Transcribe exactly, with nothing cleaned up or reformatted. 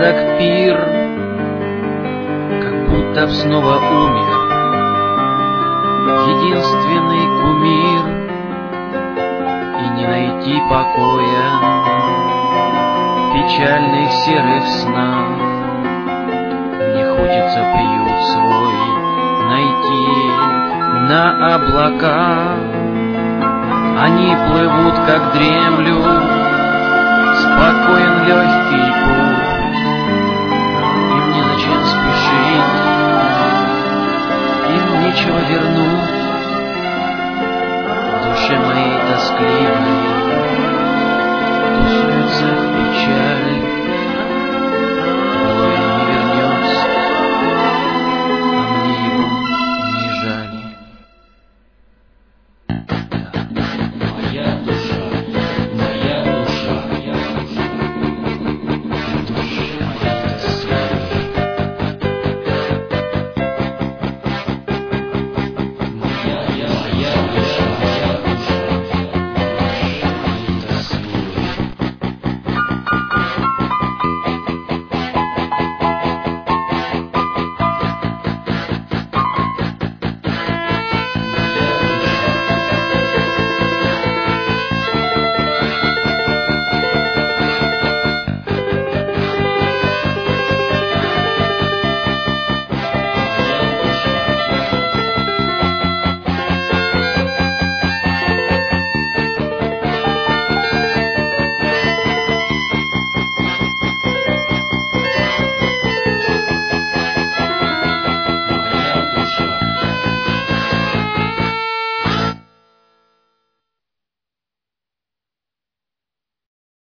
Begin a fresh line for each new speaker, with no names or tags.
сладок пир, как будто б снова умер единственный кумир, и не найти покоя в печальных серых снах. Мне хочется приют свой найти на облаках. Они плывут, как дремлют, спокоен легкий путь.